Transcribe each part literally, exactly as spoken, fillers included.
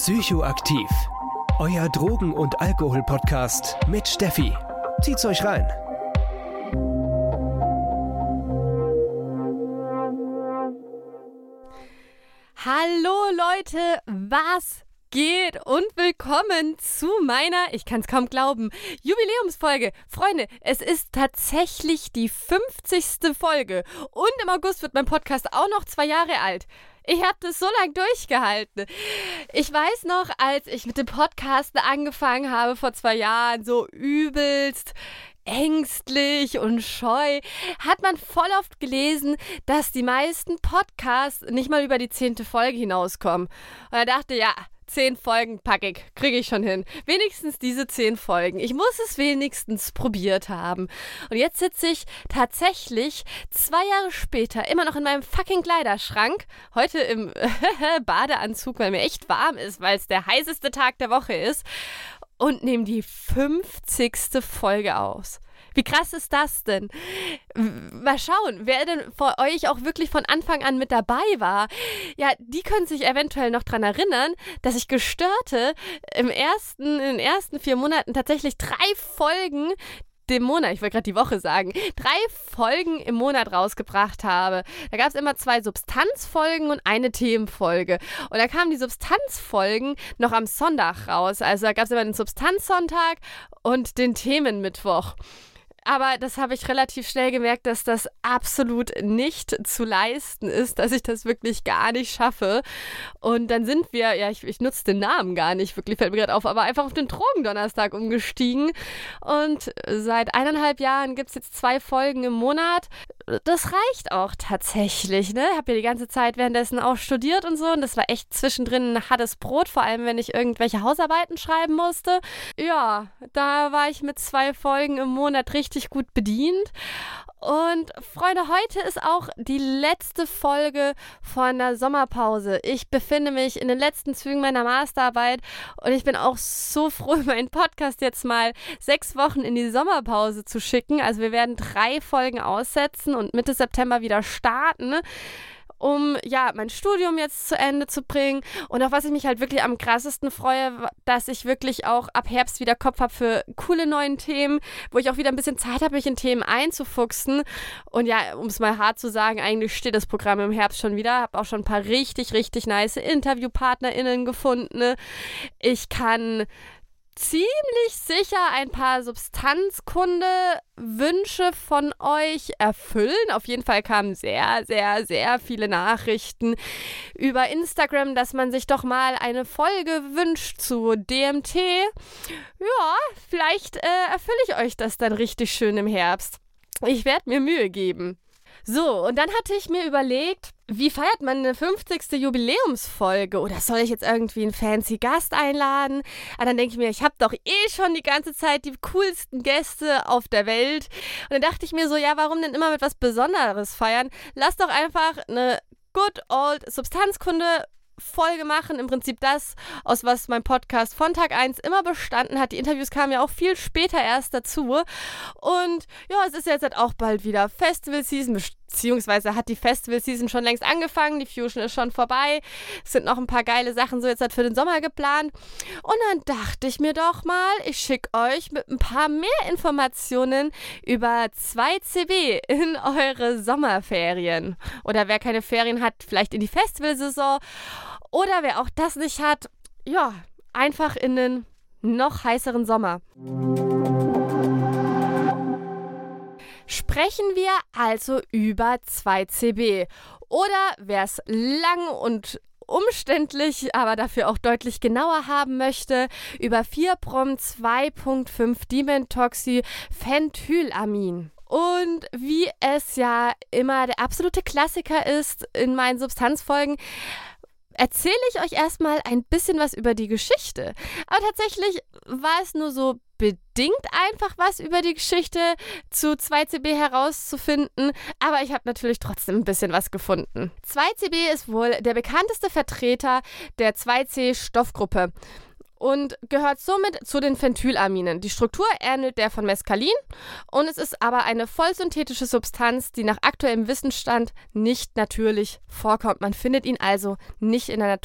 Psychoaktiv. Euer Drogen- und Alkohol-Podcast mit Steffi. Zieht's euch rein. Hallo Leute, was geht? Und willkommen zu meiner, ich kann es kaum glauben, Jubiläumsfolge. Freunde, es ist tatsächlich die fünfzigste Folge und im August wird mein Podcast auch noch zwei Jahre alt. Ich habe das so lange durchgehalten. Ich weiß noch, als ich mit dem Podcast angefangen habe vor zwei Jahren, so übelst ängstlich und scheu, hat man voll oft gelesen, dass die meisten Podcasts nicht mal über die zehnte Folge hinauskommen. Und er dachte, ja, zehn Folgen packe ich, kriege ich schon hin. Wenigstens diese zehn Folgen. Ich muss es wenigstens probiert haben. Und jetzt sitze ich tatsächlich zwei Jahre später immer noch in meinem fucking Kleiderschrank. Heute im Badeanzug, weil mir echt warm ist, weil es der heißeste Tag der Woche ist. Und nehme die fünfzigste Folge aus. Wie krass ist das denn? Mal schauen, wer denn von euch auch wirklich von Anfang an mit dabei war. Ja, die können sich eventuell noch daran erinnern, dass ich Gestörte im ersten, in den ersten vier Monaten tatsächlich drei Folgen dem Monat, ich wollte gerade die Woche sagen, drei Folgen im Monat rausgebracht habe. Da gab es immer zwei Substanzfolgen und eine Themenfolge. Und da kamen die Substanzfolgen noch am Sonntag raus. Also da gab es immer den Substanzsonntag und den Themenmittwoch. Aber das habe ich relativ schnell gemerkt, dass das absolut nicht zu leisten ist, dass ich das wirklich gar nicht schaffe. Und dann sind wir, ja, ich, ich nutze den Namen gar nicht, wirklich fällt mir gerade auf, aber einfach auf den Drogendonnerstag umgestiegen. Und seit eineinhalb Jahren gibt es jetzt zwei Folgen im Monat. Das reicht auch tatsächlich, ne? Ich habe ja die ganze Zeit währenddessen auch studiert und so. Und das war echt zwischendrin ein hartes Brot, vor allem wenn ich irgendwelche Hausarbeiten schreiben musste. Ja, da war ich mit zwei Folgen im Monat richtig gut bedient. Und Freunde, heute ist auch die letzte Folge von der Sommerpause. Ich befinde mich in den letzten Zügen meiner Masterarbeit und ich bin auch so froh, meinen Podcast jetzt mal sechs Wochen in die Sommerpause zu schicken. Also wir werden drei Folgen aussetzen und Mitte September wieder starten, um ja mein Studium jetzt zu Ende zu bringen. Und auf was ich mich halt wirklich am krassesten freue, dass ich wirklich auch ab Herbst wieder Kopf habe für coole neuen Themen, wo ich auch wieder ein bisschen Zeit habe, mich in Themen einzufuchsen. Und ja, um es mal hart zu sagen, eigentlich steht das Programm im Herbst schon wieder. Habe auch schon ein paar richtig, richtig nice InterviewpartnerInnen gefunden. Ich kann ziemlich sicher ein paar Substanzkunde-Wünsche von euch erfüllen. Auf jeden Fall kamen sehr, sehr, sehr viele Nachrichten über Instagram, dass man sich doch mal eine Folge wünscht zu D M T. Ja, vielleicht äh, erfülle ich euch das dann richtig schön im Herbst. Ich werde mir Mühe geben. So, und dann hatte ich mir überlegt, wie feiert man eine fünfzigste Jubiläumsfolge? Oder soll ich jetzt irgendwie einen fancy Gast einladen? Aber dann denke ich mir, ich habe doch eh schon die ganze Zeit die coolsten Gäste auf der Welt. Und dann dachte ich mir so, ja, warum denn immer mit was Besonderes feiern? Lass doch einfach eine good old Substanzkunde Folge machen, im Prinzip das, aus was mein Podcast von Tag eins immer bestanden hat. Die Interviews kamen ja auch viel später erst dazu. Und ja, es ist jetzt halt auch bald wieder Festival-Season, beziehungsweise hat die Festival-Season schon längst angefangen, die Fusion ist schon vorbei. Es sind noch ein paar geile Sachen so jetzt halt für den Sommer geplant. Und dann dachte ich mir doch mal, ich schicke euch mit ein paar mehr Informationen über zwei C B in eure Sommerferien. Oder wer keine Ferien hat, vielleicht in die Festivalsaison. Oder wer auch das nicht hat, ja, einfach in den noch heißeren Sommer. Sprechen wir also über zwei C B. Oder wer es lang und umständlich, aber dafür auch deutlich genauer haben möchte, über vier Brom zwei Punkt fünf Dimethoxyphenthylamin. Und wie es ja immer der absolute Klassiker ist in meinen Substanzfolgen, erzähle ich euch erstmal ein bisschen was über die Geschichte. Aber tatsächlich war es nur so bedingt einfach was über die Geschichte zu zwei C B herauszufinden, aber ich habe natürlich trotzdem ein bisschen was gefunden. zwei C B ist wohl der bekannteste Vertreter der zwei C Stoffgruppe. und gehört somit zu den Phenethylaminen. Die Struktur ähnelt der von Mescalin und es ist aber eine vollsynthetische Substanz, die nach aktuellem Wissensstand nicht natürlich vorkommt. Man findet ihn also nicht in der Natur.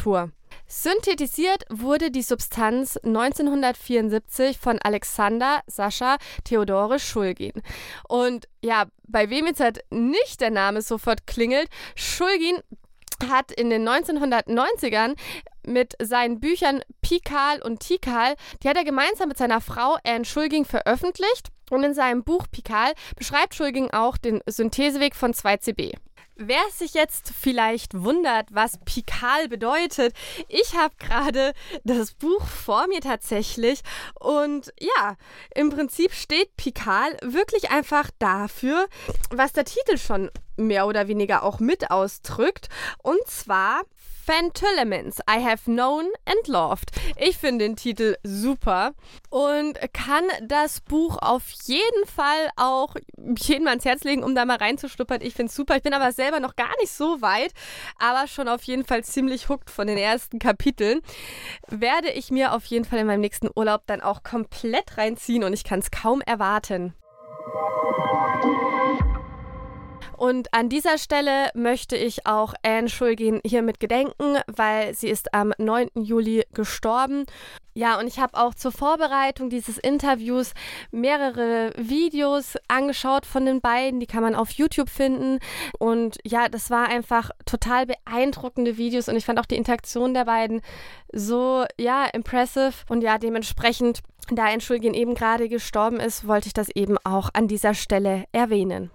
Synthetisiert wurde die Substanz neunzehnhundertvierundsiebzig von Alexander Sascha Theodore Schulgin. Und ja, bei wem jetzt halt nicht der Name sofort klingelt, Schulgin hat in den neunzehnhundertneunzigern mit seinen Büchern Pikal und Tikal, die hat er gemeinsam mit seiner Frau Anne Schulgin veröffentlicht. Und in seinem Buch Pikal beschreibt Schulgin auch den Syntheseweg von zwei C B. Wer sich jetzt vielleicht wundert, was Pikal bedeutet, ich habe gerade das Buch vor mir tatsächlich und ja, im Prinzip steht Pikal wirklich einfach dafür, was der Titel schon mehr oder weniger auch mit ausdrückt, und zwar Phentylaments, I have known and loved. Ich finde den Titel super und kann das Buch auf jeden Fall auch jedem ans Herz legen, um da mal reinzuschnuppern. Ich finde es super. Ich bin aber selber noch gar nicht so weit, aber schon auf jeden Fall ziemlich hooked von den ersten Kapiteln. Werde ich mir auf jeden Fall in meinem nächsten Urlaub dann auch komplett reinziehen und ich kann es kaum erwarten. Und an dieser Stelle möchte ich auch Anne Schulgin hiermit gedenken, weil sie ist am neunten Juli gestorben. Ja, und ich habe auch zur Vorbereitung dieses Interviews mehrere Videos angeschaut von den beiden. Die kann man auf YouTube finden. Und ja, das war einfach total beeindruckende Videos. Und ich fand auch die Interaktion der beiden so, ja, impressive. Und ja, dementsprechend, da Anne Schulgin eben gerade gestorben ist, wollte ich das eben auch an dieser Stelle erwähnen.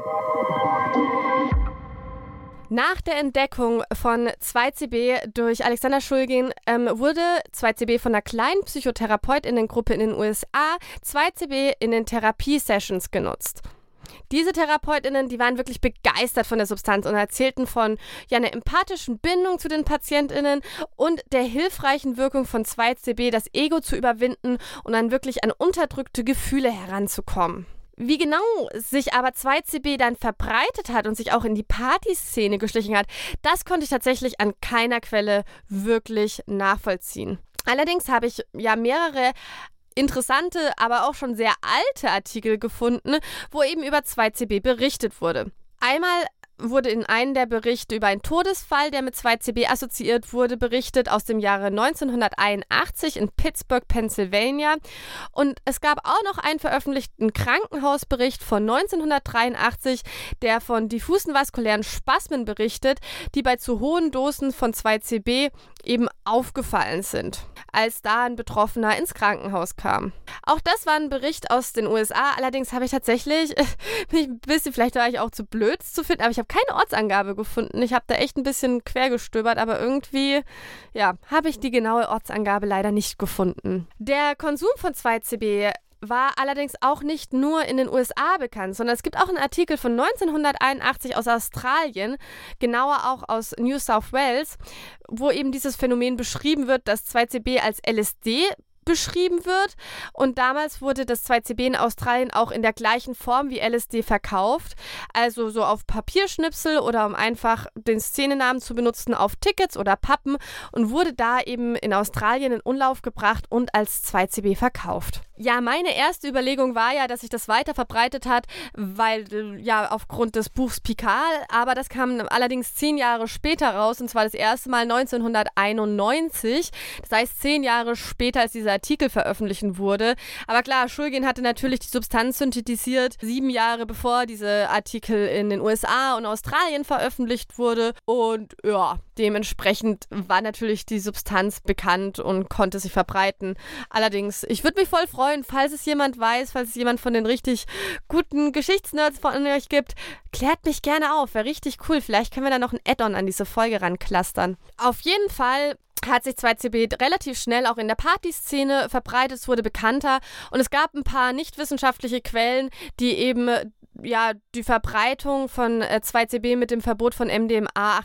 Nach der Entdeckung von zwei C B durch Alexander Schulgin ähm, wurde zwei C B von einer kleinen PsychotherapeutInnen-Gruppe in den U S A zwei C B in den Therapiesessions genutzt. Diese TherapeutInnen, die waren wirklich begeistert von der Substanz und erzählten von ja, einer empathischen Bindung zu den PatientInnen und der hilfreichen Wirkung von zwei C B, das Ego zu überwinden und dann wirklich an unterdrückte Gefühle heranzukommen. Wie genau sich aber zwei C B dann verbreitet hat und sich auch in die Partyszene geschlichen hat, das konnte ich tatsächlich an keiner Quelle wirklich nachvollziehen. Allerdings habe ich ja mehrere interessante, aber auch schon sehr alte Artikel gefunden, wo eben über zwei C B berichtet wurde. Einmal wurde in einem der Berichte über einen Todesfall, der mit zwei C B assoziiert wurde, berichtet aus dem Jahre neunzehnhunderteinundachtzig in Pittsburgh, Pennsylvania. Und es gab auch noch einen veröffentlichten Krankenhausbericht von neunzehnhundertdreiundachtzig, der von diffusen vaskulären Spasmen berichtet, die bei zu hohen Dosen von zwei C B eben aufgefallen sind, als da ein Betroffener ins Krankenhaus kam. Auch das war ein Bericht aus den U S A, allerdings habe ich tatsächlich, bin ich ein bisschen, vielleicht war ich auch zu blöd zu finden, aber ich habe keine Ortsangabe gefunden. Ich habe da echt ein bisschen quer gestöbert, aber irgendwie, ja, habe ich die genaue Ortsangabe leider nicht gefunden. Der Konsum von zwei C B war allerdings auch nicht nur in den U S A bekannt, sondern es gibt auch einen Artikel von neunzehnhunderteinundachtzig aus Australien, genauer auch aus New South Wales, wo eben dieses Phänomen beschrieben wird, dass zwei C B als L S D beschrieben wird. Und damals wurde das zwei C B in Australien auch in der gleichen Form wie L S D verkauft, also so auf Papierschnipsel oder um einfach den Szenenamen zu benutzen, auf Tickets oder Pappen, und wurde da eben in Australien in Umlauf gebracht und als zwei C B verkauft. Ja, meine erste Überlegung war ja, dass sich das weiter verbreitet hat, weil, ja, aufgrund des Buchs Pikal, aber das kam allerdings zehn Jahre später raus, und zwar das erste Mal neunzehnhunderteinundneunzig, das heißt zehn Jahre später, als dieser Artikel veröffentlicht wurde. Aber klar, Schulgin hatte natürlich die Substanz synthetisiert, sieben Jahre bevor dieser Artikel in den U S A und Australien veröffentlicht wurde, und ja, dementsprechend war natürlich die Substanz bekannt und konnte sich verbreiten. Allerdings, ich würde mich voll freuen, falls es jemand weiß, falls es jemand von den richtig guten Geschichtsnerds von euch gibt, klärt mich gerne auf, wäre richtig cool. Vielleicht können wir da noch ein Add-on an diese Folge ranklustern. Auf jeden Fall hat sich zwei C B relativ schnell auch in der Partyszene verbreitet, es wurde bekannter und es gab ein paar nicht wissenschaftliche Quellen, die eben ja, die Verbreitung von äh, zwei C B mit dem Verbot von M D M A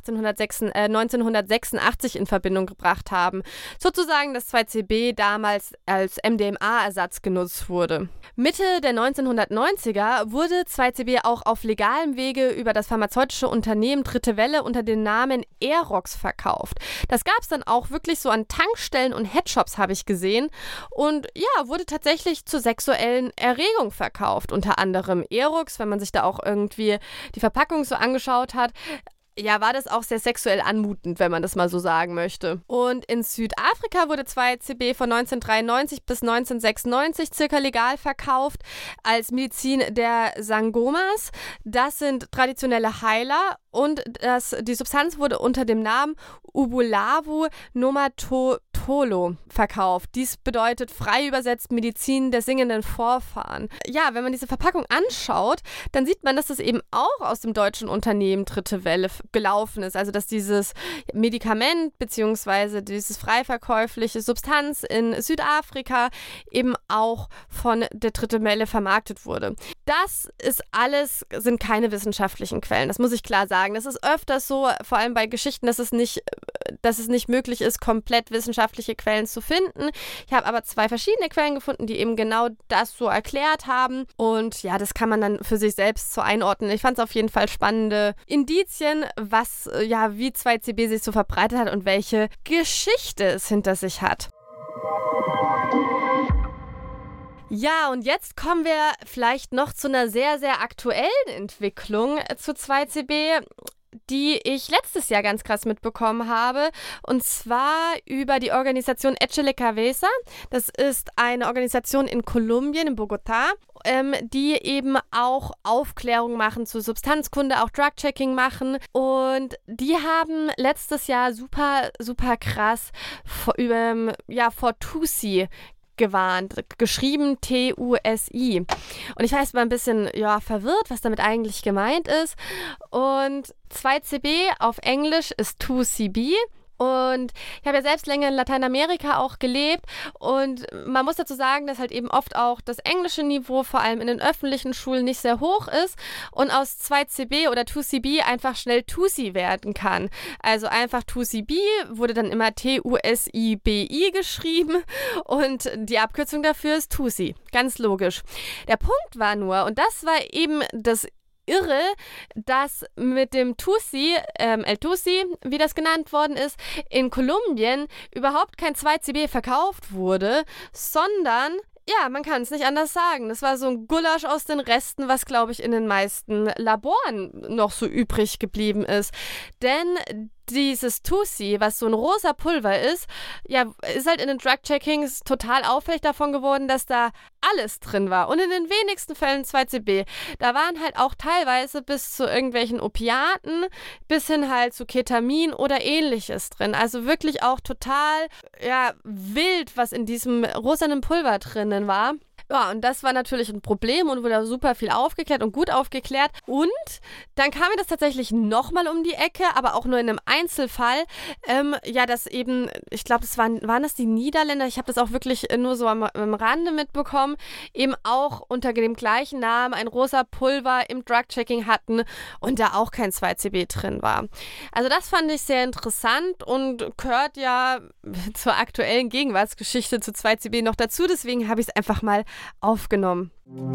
neunzehnhundertsechsundachtzig in Verbindung gebracht haben. Sozusagen, dass zwei C B damals als M D M A-Ersatz genutzt wurde. Mitte der neunzehnhundertneunziger wurde zwei C B auch auf legalem Wege über das pharmazeutische Unternehmen Dritte Welle unter dem Namen Aerox verkauft. Das gab es dann auch wirklich so an Tankstellen und Headshops, habe ich gesehen. Und ja, wurde tatsächlich zur sexuellen Erregung verkauft. Unter anderem Aerox, wenn man sich da auch irgendwie die Verpackung so angeschaut hat. ja, war das auch sehr sexuell anmutend, wenn man das mal so sagen möchte. Und in Südafrika wurde zwei C B von neunzehnhundertdreiundneunzig bis neunzehnhundertsechsundneunzig circa legal verkauft als Medizin der Sangomas. Das sind traditionelle Heiler und das, die Substanz wurde unter dem Namen Ubulavu Nomatotolo verkauft. Dies bedeutet frei übersetzt Medizin der singenden Vorfahren. Ja, wenn man diese Verpackung anschaut, dann sieht man, dass das eben auch aus dem deutschen Unternehmen Dritte Welle gelaufen ist. Also dass dieses Medikament bzw. dieses freiverkäufliche Substanz in Südafrika eben auch von der Dritte Welle vermarktet wurde. Das ist alles, sind keine wissenschaftlichen Quellen. Das muss ich klar sagen. Das ist öfters so, vor allem bei Geschichten, dass es nicht, dass es nicht möglich ist, komplett wissenschaftliche Quellen zu finden. Ich habe aber zwei verschiedene Quellen gefunden, die eben genau das so erklärt haben. Und ja, das kann man dann für sich selbst so einordnen. Ich fand es auf jeden Fall spannende Indizien, was, ja, wie zwei C B sich so verbreitet hat und welche Geschichte es hinter sich hat. Ja, und jetzt kommen wir vielleicht noch zu einer sehr, sehr aktuellen Entwicklung zu zwei C B, die ich letztes Jahr ganz krass mitbekommen habe, und zwar über die Organisation Échele Cabeza. Das ist eine Organisation in Kolumbien, in Bogotá, ähm, die eben auch Aufklärung machen zur Substanzkunde, auch Drug-Checking machen, und die haben letztes Jahr super, super krass vor, über, ja, vor Tusi gewarnt, geschrieben T U S I. Und ich war jetzt mal ein bisschen ja, verwirrt, was damit eigentlich gemeint ist. Und zwei C B auf Englisch ist zwei C B. Und ich habe ja selbst länger in Lateinamerika auch gelebt, und man muss dazu sagen, dass halt eben oft auch das englische Niveau, vor allem in den öffentlichen Schulen, nicht sehr hoch ist und aus zwei C B oder zwei C B einfach schnell Tusi werden kann. Also einfach zwei C B wurde dann immer T U S I B I geschrieben und die Abkürzung dafür ist Tusi. Ganz logisch. Der Punkt war nur, und das war eben das Irre, dass mit dem Tusi, ähm, El Tusi, wie das genannt worden ist, in Kolumbien überhaupt kein zwei C B verkauft wurde, sondern, ja, man kann es nicht anders sagen, das war so ein Gulasch aus den Resten, was, glaube ich, in den meisten Laboren noch so übrig geblieben ist. Denn dieses Tusi, was so ein rosa Pulver ist, ja, ist halt in den Drug-Checkings total auffällig davon geworden, dass da alles drin war. Und in den wenigsten Fällen zwei C B. Da waren halt auch teilweise bis zu irgendwelchen Opiaten, bis hin halt zu Ketamin oder ähnliches drin. Also wirklich auch total, ja, wild, was in diesem rosanen Pulver drinnen war. Ja, und das war natürlich ein Problem und wurde super viel aufgeklärt und gut aufgeklärt. Und dann kam mir das tatsächlich nochmal um die Ecke, aber auch nur in einem Einzelfall. Ähm, ja, dass eben, ich glaube, das waren, waren das die Niederländer, ich habe das auch wirklich nur so am, am Rande mitbekommen, eben auch unter dem gleichen Namen ein rosa Pulver im Drug-Checking hatten und da auch kein zwei C B drin war. Also das fand ich sehr interessant und gehört ja zur aktuellen Gegenwartsgeschichte zu zwei C B noch dazu. Deswegen habe ich es einfach mal aufgenommen.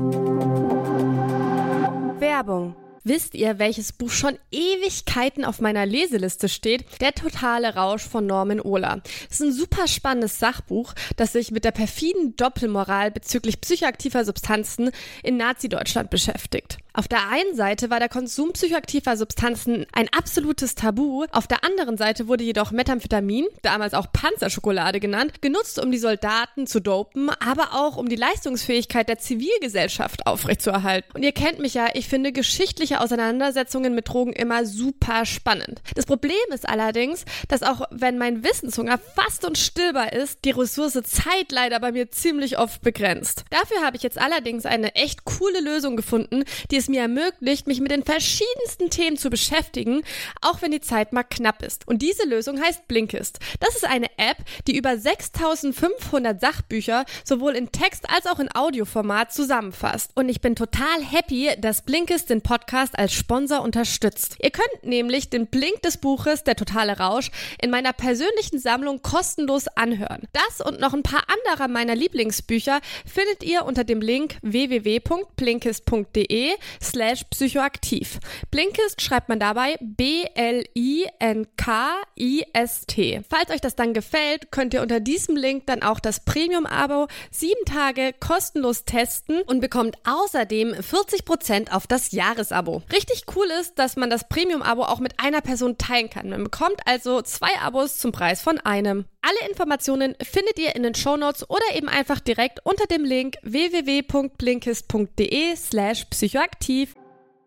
Werbung. Wisst ihr, welches Buch schon Ewigkeiten auf meiner Leseliste steht? Der totale Rausch von Norman Ohler. Das ist ein super spannendes Sachbuch, das sich mit der perfiden Doppelmoral bezüglich psychoaktiver Substanzen in Nazi-Deutschland beschäftigt. Auf der einen Seite war der Konsum psychoaktiver Substanzen ein absolutes Tabu, auf der anderen Seite wurde jedoch Methamphetamin, damals auch Panzerschokolade genannt, genutzt, um die Soldaten zu dopen, aber auch um die Leistungsfähigkeit der Zivilgesellschaft aufrechtzuerhalten. Und ihr kennt mich ja, ich finde geschichtliche Auseinandersetzungen mit Drogen immer super spannend. Das Problem ist allerdings, dass auch wenn mein Wissenshunger fast unstillbar ist, die Ressource Zeit leider bei mir ziemlich oft begrenzt. Dafür habe ich jetzt allerdings eine echt coole Lösung gefunden, die es mir ermöglicht, mich mit den verschiedensten Themen zu beschäftigen, auch wenn die Zeit mal knapp ist. Und diese Lösung heißt Blinkist. Das ist eine App, die über sechstausendfünfhundert Sachbücher sowohl in Text- als auch in Audioformat zusammenfasst. Und ich bin total happy, dass Blinkist den Podcast als Sponsor unterstützt. Ihr könnt nämlich den Blink des Buches Der totale Rausch in meiner persönlichen Sammlung kostenlos anhören. Das und noch ein paar anderer meiner Lieblingsbücher findet ihr unter dem Link w w w punkt blinkist punkt d e slash psychoaktiv. Blinkist schreibt man dabei B L I N K I S T. Falls euch das dann gefällt, könnt ihr unter diesem Link dann auch das Premium-Abo sieben Tage kostenlos testen und bekommt außerdem vierzig Prozent auf das Jahresabo. Richtig cool ist, dass man das Premium-Abo auch mit einer Person teilen kann. Man bekommt also zwei Abos zum Preis von einem. Alle Informationen findet ihr in den Shownotes oder eben einfach direkt unter dem Link w w w punkt blinkist punkt d e slash psychoaktiv.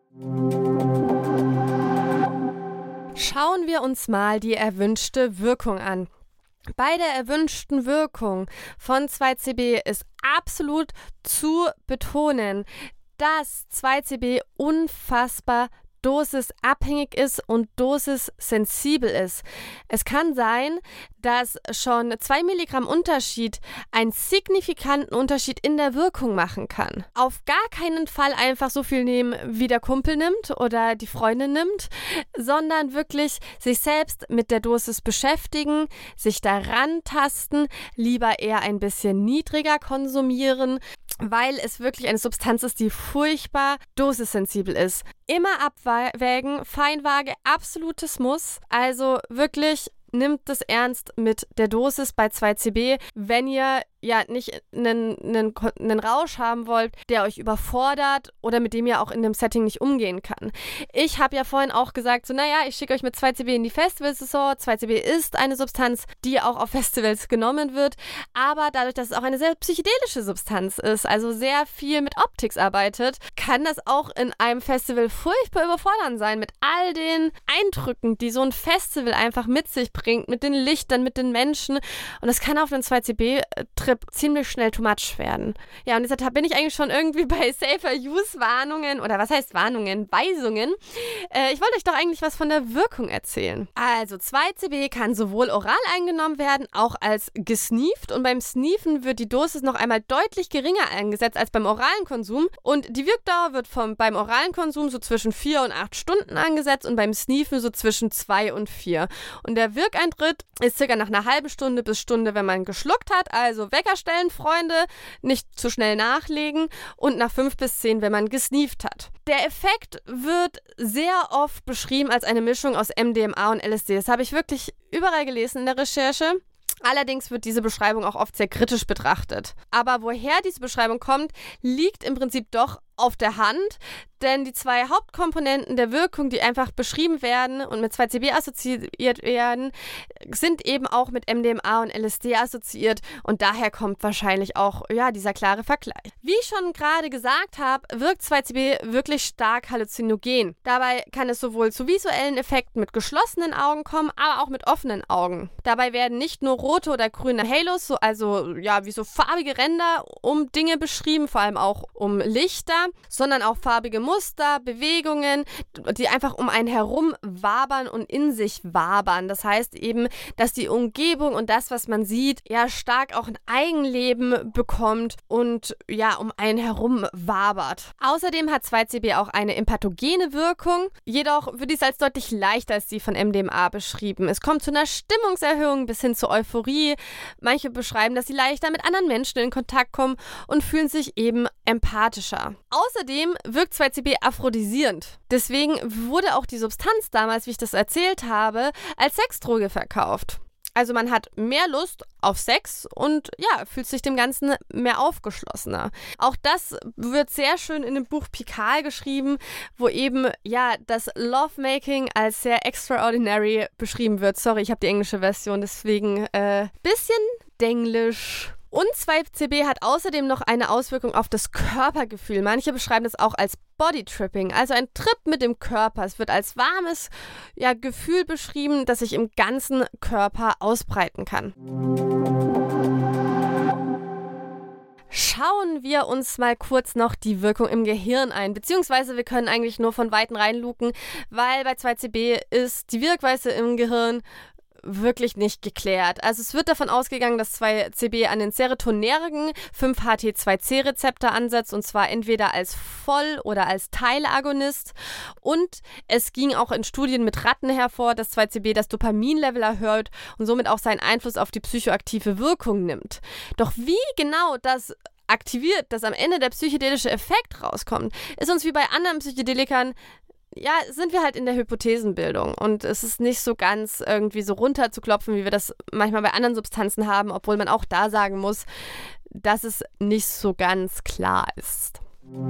Schauen wir uns mal die erwünschte Wirkung an. Bei der erwünschten Wirkung von zwei C B ist absolut zu betonen, dass zwei C B unfassbar dosisabhängig ist und dosissensibel ist. Es kann sein, dass schon zwei Milligramm Unterschied einen signifikanten Unterschied in der Wirkung machen kann. Auf gar keinen Fall einfach so viel nehmen, wie der Kumpel nimmt oder die Freundin nimmt, sondern wirklich sich selbst mit der Dosis beschäftigen, sich daran tasten, lieber eher ein bisschen niedriger konsumieren, weil es wirklich eine Substanz ist, die furchtbar dosissensibel ist. Immer abwägen, Feinwaage, absolutes Muss. Also wirklich nimmt das ernst mit der Dosis bei zwei C B, wenn ihr ja nicht einen, einen, einen Rausch haben wollt, der euch überfordert oder mit dem ihr auch in dem Setting nicht umgehen kann. Ich habe ja vorhin auch gesagt, so naja, ich schicke euch mit zwei C B in die Festivalsaison. zwei C B ist eine Substanz, die auch auf Festivals genommen wird, aber dadurch, dass es auch eine sehr psychedelische Substanz ist, also sehr viel mit Optics arbeitet, kann das auch in einem Festival furchtbar überfordernd sein mit all den Eindrücken, die so ein Festival einfach mit sich bringt, mit den Lichtern, mit den Menschen, und das kann auf einen zwei C B-Trip ziemlich schnell too much werden. Ja, und deshalb bin ich eigentlich schon irgendwie bei Safer-Use-Warnungen, oder was heißt Warnungen? Weisungen. Äh, ich wollte euch doch eigentlich was von der Wirkung erzählen. Also zwei C B kann sowohl oral eingenommen werden, auch als gesneeft, und beim Sneefen wird die Dosis noch einmal deutlich geringer eingesetzt als beim oralen Konsum, und die Wirkdauer wird vom, beim oralen Konsum so zwischen vier und acht Stunden angesetzt und beim Sneefen so zwischen zwei und vier. Und der Wirkeintritt ist circa nach einer halben Stunde bis Stunde, wenn man geschluckt hat, also Wecker stellen, Freunde, nicht zu schnell nachlegen, und nach fünf bis zehn, wenn man gesneeft hat. Der Effekt wird sehr oft beschrieben als eine Mischung aus M D M A und L S D. Das habe ich wirklich überall gelesen in der Recherche. Allerdings wird diese Beschreibung auch oft sehr kritisch betrachtet. Aber woher diese Beschreibung kommt, liegt im Prinzip doch auf der Hand, denn die zwei Hauptkomponenten der Wirkung, die einfach beschrieben werden und mit zwei C B assoziiert werden, sind eben auch mit M D M A und L S D assoziiert, und daher kommt wahrscheinlich auch ja dieser klare Vergleich. Wie ich schon gerade gesagt habe, wirkt zwei C B wirklich stark halluzinogen. Dabei kann es sowohl zu visuellen Effekten mit geschlossenen Augen kommen, aber auch mit offenen Augen. Dabei werden nicht nur rote oder grüne Halos, so, also ja wie so farbige Ränder um Dinge beschrieben, vor allem auch um Lichter, sondern auch farbige Muster, Bewegungen, die einfach um einen herum wabern und in sich wabern. Das heißt eben, dass die Umgebung und das, was man sieht, ja stark auch ein Eigenleben bekommt und ja um einen herum wabert. Außerdem hat zwei C B auch eine empathogene Wirkung, jedoch wird dies als deutlich leichter als die von M D M A beschrieben. Es kommt zu einer Stimmungserhöhung bis hin zur Euphorie. Manche beschreiben, dass sie leichter mit anderen Menschen in Kontakt kommen und fühlen sich eben empathischer. Außerdem wirkt zwei C B aphrodisierend. Deswegen wurde auch die Substanz damals, wie ich das erzählt habe, als Sexdroge verkauft. Also man hat mehr Lust auf Sex und ja, fühlt sich dem Ganzen mehr aufgeschlossener. Auch das wird sehr schön in dem Buch Pikal geschrieben, wo eben ja das Lovemaking als sehr extraordinary beschrieben wird. Sorry, ich habe die englische Version, deswegen äh, bisschen denglisch. Und zwei C B hat außerdem noch eine Auswirkung auf das Körpergefühl. Manche beschreiben das auch als Bodytripping, also ein Trip mit dem Körper. Es wird als warmes ja, Gefühl beschrieben, das sich im ganzen Körper ausbreiten kann. Schauen wir uns mal kurz noch die Wirkung im Gehirn ein, beziehungsweise wir können eigentlich nur von Weitem reinluken, weil bei zwei C B ist die Wirkweise im Gehirn wirklich nicht geklärt. Also es wird davon ausgegangen, dass zwei C B an den serotonergen fünf H T zwei C Rezeptor ansetzt, und zwar entweder als Voll- oder als Teilagonist. Und es ging auch in Studien mit Ratten hervor, dass zwei C B das Dopaminlevel erhöht und somit auch seinen Einfluss auf die psychoaktive Wirkung nimmt. Doch wie genau das aktiviert, dass am Ende der psychedelische Effekt rauskommt, ist uns wie bei anderen Psychedelikern, ja, sind wir halt in der Hypothesenbildung und es ist nicht so ganz irgendwie so runterzuklopfen, wie wir das manchmal bei anderen Substanzen haben, obwohl man auch da sagen muss, dass es nicht so ganz klar ist.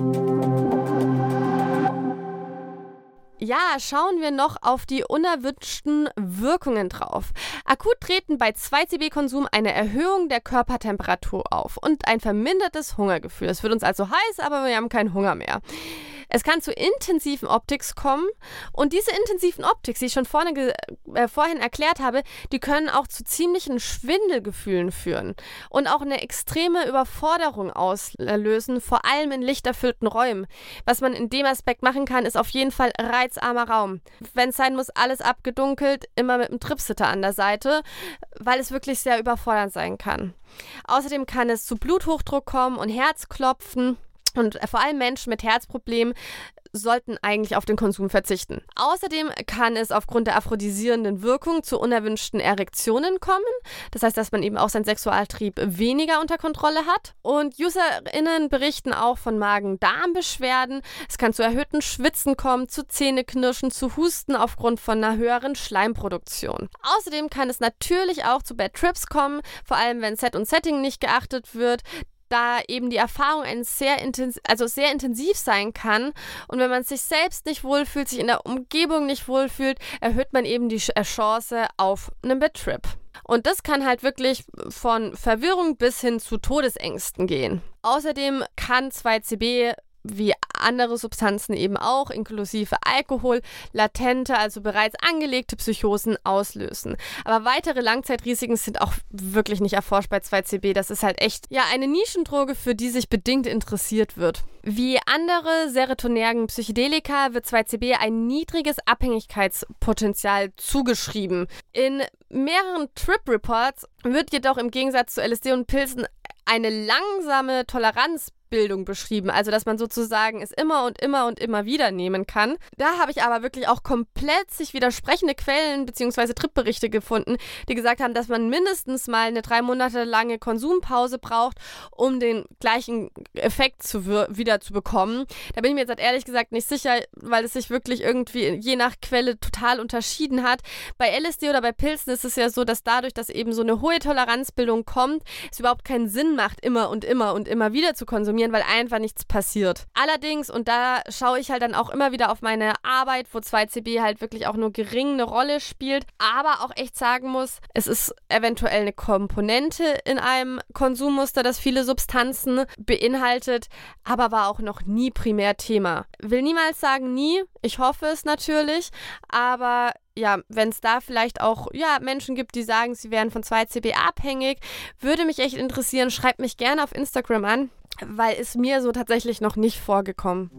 Ja, schauen wir noch auf die unerwünschten Wirkungen drauf. Akut treten bei zwei C B-Konsum eine Erhöhung der Körpertemperatur auf und ein vermindertes Hungergefühl. Es wird uns also heiß, aber wir haben keinen Hunger mehr. Es kann zu intensiven Optics kommen und diese intensiven Optics, die ich schon vorne ge- äh, vorhin erklärt habe, die können auch zu ziemlichen Schwindelgefühlen führen und auch eine extreme Überforderung auslösen, vor allem in lichterfüllten Räumen. Was man in dem Aspekt machen kann, ist auf jeden Fall reizarmer Raum. Wenn es sein muss, alles abgedunkelt, immer mit einem Tripsitter an der Seite, weil es wirklich sehr überfordernd sein kann. Außerdem kann es zu Bluthochdruck kommen und Herzklopfen. Und vor allem Menschen mit Herzproblemen sollten eigentlich auf den Konsum verzichten. Außerdem kann es aufgrund der aphrodisierenden Wirkung zu unerwünschten Erektionen kommen. Das heißt, dass man eben auch seinen Sexualtrieb weniger unter Kontrolle hat. Und UserInnen berichten auch von Magen-Darm-Beschwerden. Es kann zu erhöhten Schwitzen kommen, zu Zähneknirschen, zu Husten aufgrund von einer höheren Schleimproduktion. Außerdem kann es natürlich auch zu Bad Trips kommen, vor allem wenn Set und Setting nicht geachtet wird, da eben die Erfahrung ein sehr, intens- also sehr intensiv sein kann. Und wenn man sich selbst nicht wohlfühlt, sich in der Umgebung nicht wohlfühlt, erhöht man eben die Chance auf einen Bad Trip. Und das kann halt wirklich von Verwirrung bis hin zu Todesängsten gehen. Außerdem kann zwei C B wie andere Substanzen eben auch, inklusive Alkohol, latente, also bereits angelegte Psychosen auslösen. Aber weitere Langzeitrisiken sind auch wirklich nicht erforscht bei zwei C B. Das ist halt echt ja eine Nischendroge, für die sich bedingt interessiert wird. Wie andere serotonergen Psychedelika wird zwei C B ein niedriges Abhängigkeitspotenzial zugeschrieben. In mehreren Trip-Reports wird jedoch im Gegensatz zu L S D und Pilzen eine langsame Toleranzbildung beschrieben, also dass man sozusagen es immer und immer und immer wieder nehmen kann. Da habe ich aber wirklich auch komplett sich widersprechende Quellen bzw. Tripberichte gefunden, die gesagt haben, dass man mindestens mal eine drei Monate lange Konsumpause braucht, um den gleichen Effekt zu wir- wieder zu bekommen. Da bin ich mir jetzt halt ehrlich gesagt nicht sicher, weil es sich wirklich irgendwie je nach Quelle total unterschieden hat. Bei L S D oder bei Pilzen ist es ja so, dass dadurch, dass eben so eine hohe Toleranzbildung kommt, es überhaupt keinen Sinn macht, immer und immer und immer wieder zu konsumieren, weil einfach nichts passiert. Allerdings, und da schaue ich halt dann auch immer wieder auf meine Arbeit, wo zwei C B halt wirklich auch nur gering eine Rolle spielt, aber auch echt sagen muss, es ist eventuell eine Komponente in einem Konsummuster, das viele Substanzen beinhaltet, aber war auch noch nie primär Thema. Will niemals sagen nie, ich hoffe es natürlich, aber ja, wenn es da vielleicht auch ja, Menschen gibt, die sagen, sie wären von zwei C B abhängig, würde mich echt interessieren. Schreibt mich gerne auf Instagram an, weil es mir so tatsächlich noch nicht vorgekommen.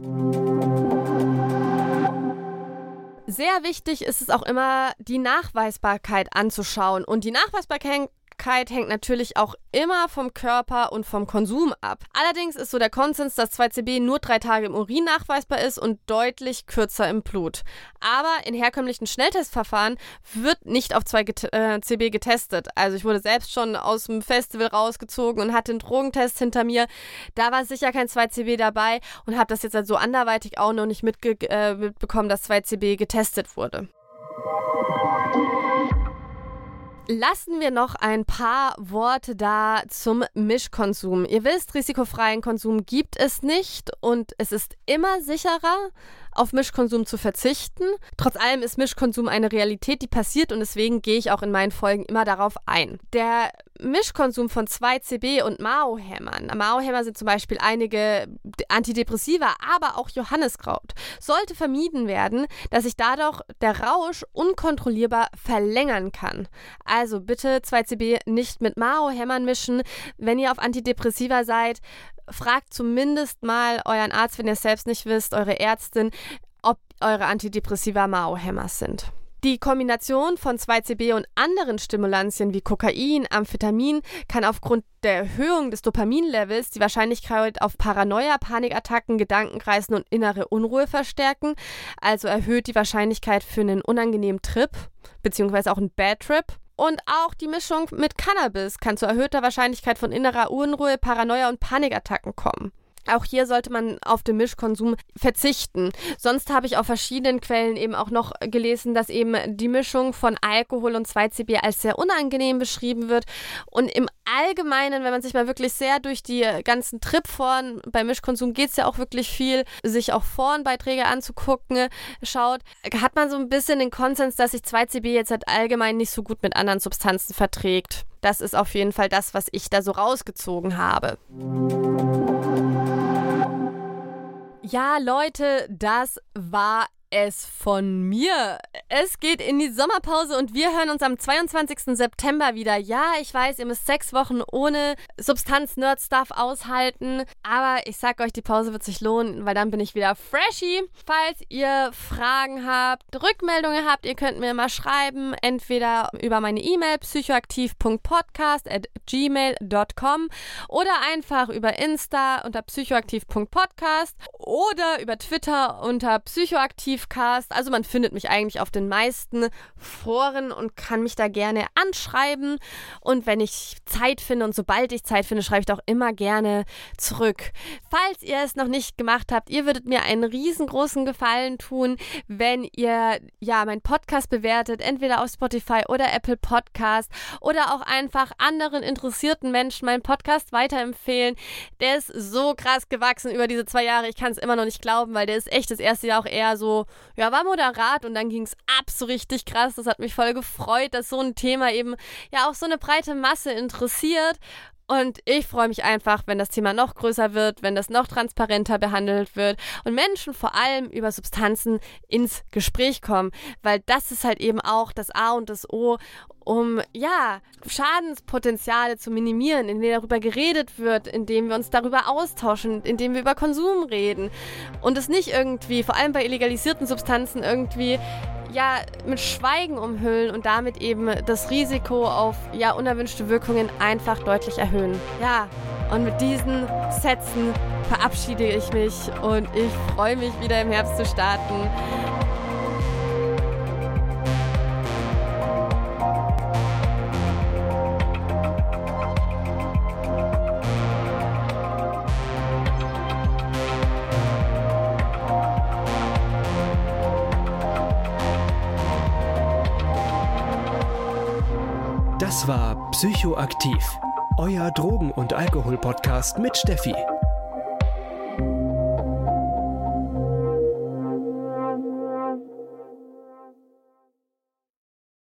Sehr wichtig ist es auch immer, die Nachweisbarkeit anzuschauen. Und die Nachweisbarkeit hängt natürlich auch immer vom Körper und vom Konsum ab. Allerdings ist so der Konsens, dass zwei C B nur drei Tage im Urin nachweisbar ist und deutlich kürzer im Blut. Aber in herkömmlichen Schnelltestverfahren wird nicht auf zwei C B getestet. Also ich wurde selbst schon aus dem Festival rausgezogen und hatte einen Drogentest hinter mir. Da war sicher kein zwei C B dabei und habe das jetzt halt so anderweitig auch noch nicht mitge- äh, mitbekommen, dass zwei C B getestet wurde. Lassen wir noch ein paar Worte da zum Mischkonsum. Ihr wisst, risikofreien Konsum gibt es nicht und es ist immer sicherer, auf Mischkonsum zu verzichten. Trotz allem ist Mischkonsum eine Realität, die passiert und deswegen gehe ich auch in meinen Folgen immer darauf ein. Der Mischkonsum von zwei C B und Maohämmern. Maohämmer sind zum Beispiel einige Antidepressiva, aber auch Johanniskraut. Sollte vermieden werden, dass sich dadurch der Rausch unkontrollierbar verlängern kann. Also bitte zwei C B nicht mit Maohämmern mischen. Wenn ihr auf Antidepressiva seid, fragt zumindest mal euren Arzt, wenn ihr es selbst nicht wisst, eure Ärztin, ob eure Antidepressiva Maohämmer sind. Die Kombination von zwei C B und anderen Stimulantien wie Kokain, Amphetamin kann aufgrund der Erhöhung des Dopaminlevels die Wahrscheinlichkeit auf Paranoia, Panikattacken, Gedankenkreisen und innere Unruhe verstärken. Also erhöht die Wahrscheinlichkeit für einen unangenehmen Trip, beziehungsweise auch einen Bad Trip. Und auch die Mischung mit Cannabis kann zu erhöhter Wahrscheinlichkeit von innerer Unruhe, Paranoia und Panikattacken kommen. Auch hier sollte man auf den Mischkonsum verzichten. Sonst habe ich auf verschiedenen Quellen eben auch noch gelesen, dass eben die Mischung von Alkohol und zwei C B als sehr unangenehm beschrieben wird. Und im Allgemeinen, wenn man sich mal wirklich sehr durch die ganzen Tripforen, bei Mischkonsum geht es ja auch wirklich viel, sich auch Forenbeiträge anzugucken, schaut, hat man so ein bisschen den Konsens, dass sich zwei C B jetzt halt allgemein nicht so gut mit anderen Substanzen verträgt. Das ist auf jeden Fall das, was ich da so rausgezogen habe. Ja, Leute, das war es von mir. Es geht in die Sommerpause und wir hören uns am zweiundzwanzigsten September wieder. Ja, ich weiß, ihr müsst sechs Wochen ohne Substanz-Nerd-Stuff aushalten, aber ich sag euch, die Pause wird sich lohnen, weil dann bin ich wieder freshy. Falls ihr Fragen habt, Rückmeldungen habt, ihr könnt mir mal schreiben, entweder über meine E-Mail psychoaktiv punkt podcast at gmail punkt com oder einfach über Insta unter psychoaktiv punkt podcast oder über Twitter unter psychoaktiv. Also man findet mich eigentlich auf den meisten Foren und kann mich da gerne anschreiben. Und wenn ich Zeit finde und sobald ich Zeit finde, schreibe ich doch immer gerne zurück. Falls ihr es noch nicht gemacht habt, ihr würdet mir einen riesengroßen Gefallen tun, wenn ihr ja meinen Podcast bewertet, entweder auf Spotify oder Apple Podcast oder auch einfach anderen interessierten Menschen meinen Podcast weiterempfehlen. Der ist so krass gewachsen über diese zwei Jahre. Ich kann es immer noch nicht glauben, weil der ist echt das erste Jahr auch eher so, ja, war moderat und dann ging es ab so richtig krass. Das hat mich voll gefreut, dass so ein Thema eben ja auch so eine breite Masse interessiert. Und ich freue mich einfach, wenn das Thema noch größer wird, wenn das noch transparenter behandelt wird und Menschen vor allem über Substanzen ins Gespräch kommen, weil das ist halt eben auch das A und das O, um ja Schadenspotenziale zu minimieren, indem darüber geredet wird, indem wir uns darüber austauschen, indem wir über Konsum reden und es nicht irgendwie, vor allem bei illegalisierten Substanzen, irgendwie ja mit Schweigen umhüllen und damit eben das Risiko auf ja unerwünschte Wirkungen einfach deutlich erhöhen. Ja, und mit diesen Sätzen verabschiede ich mich und ich freue mich, wieder im Herbst zu starten. Das war Psychoaktiv, euer Drogen- und Alkohol-Podcast mit Steffi.